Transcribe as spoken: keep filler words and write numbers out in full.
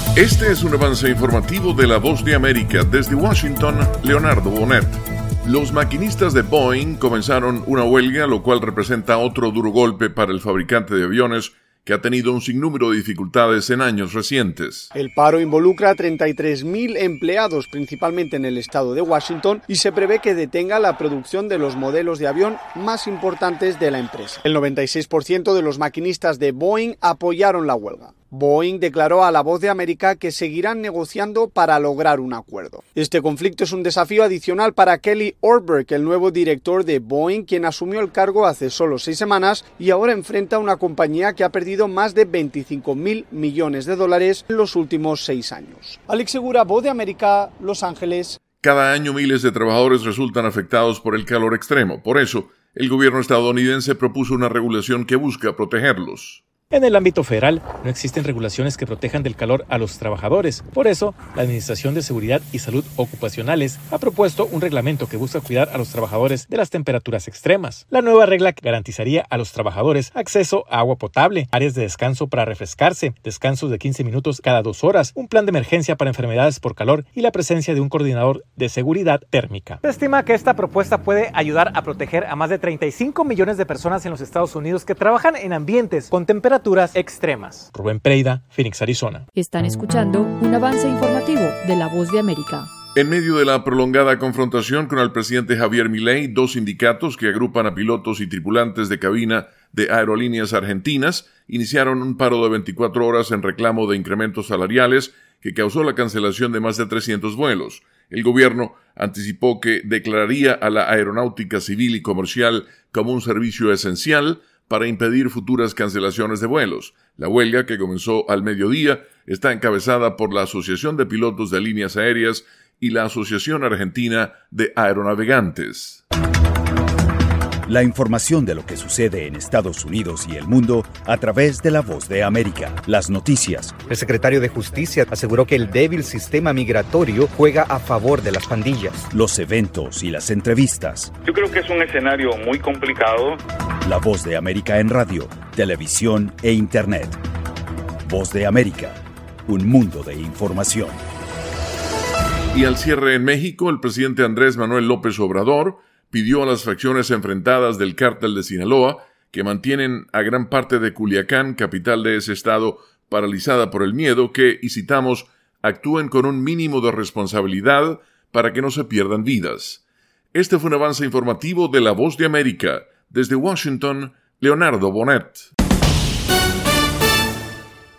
Este es un avance informativo de La Voz de América. Desde Washington, Leonardo Bonet. Los maquinistas de Boeing comenzaron una huelga, lo cual representa otro duro golpe para el fabricante de aviones, que ha tenido un sinnúmero de dificultades en años recientes. El paro involucra a treinta y tres mil empleados, principalmente en el estado de Washington, y se prevé que detenga la producción de los modelos de avión más importantes de la empresa. El noventa y seis por ciento de los maquinistas de Boeing apoyaron la huelga. Boeing declaró a La Voz de América que seguirán negociando para lograr un acuerdo. Este conflicto es un desafío adicional para Kelly Ortberg, el nuevo director de Boeing, quien asumió el cargo hace solo seis semanas y ahora enfrenta una compañía que ha perdido más de veinticinco mil millones de dólares en los últimos seis años. Alex Segura, Voz de América, Los Ángeles. Cada año miles de trabajadores resultan afectados por el calor extremo. Por eso, el gobierno estadounidense propuso una regulación que busca protegerlos. En el ámbito federal, no existen regulaciones que protejan del calor a los trabajadores. Por eso, la Administración de Seguridad y Salud Ocupacionales ha propuesto un reglamento que busca cuidar a los trabajadores de las temperaturas extremas. La nueva regla garantizaría a los trabajadores acceso a agua potable, áreas de descanso para refrescarse, descansos de quince minutos cada dos horas, un plan de emergencia para enfermedades por calor y la presencia de un coordinador de seguridad térmica. Se estima que esta propuesta puede ayudar a proteger a más de treinta y cinco millones de personas en los Estados Unidos que trabajan en ambientes con temperaturas extremas. Rubén Preida, Phoenix, Arizona. Están escuchando un avance informativo de La Voz de América. En medio de la prolongada confrontación con el presidente Javier Milei, dos sindicatos que agrupan a pilotos y tripulantes de cabina de aerolíneas argentinas iniciaron un paro de veinticuatro horas en reclamo de incrementos salariales que causó la cancelación de más de trescientos vuelos. El gobierno anticipó que declararía a la aeronáutica civil y comercial como un servicio esencial para impedir futuras cancelaciones de vuelos. La huelga, que comenzó al mediodía, está encabezada por la Asociación de Pilotos de Líneas Aéreas y la Asociación Argentina de Aeronavegantes. La información de lo que sucede en Estados Unidos y el mundo a través de La Voz de América. Las noticias. El secretario de Justicia aseguró que el débil sistema migratorio juega a favor de las pandillas. Los eventos y las entrevistas. Yo creo que es un escenario muy complicado. La Voz de América en radio, televisión e internet. Voz de América, un mundo de información. Y al cierre en México, el presidente Andrés Manuel López Obrador pidió a las facciones enfrentadas del cártel de Sinaloa, que mantienen a gran parte de Culiacán, capital de ese estado, paralizada por el miedo, que, y citamos, actúen con un mínimo de responsabilidad para que no se pierdan vidas. Este fue un avance informativo de La Voz de América. Desde Washington, Leonardo Bonet.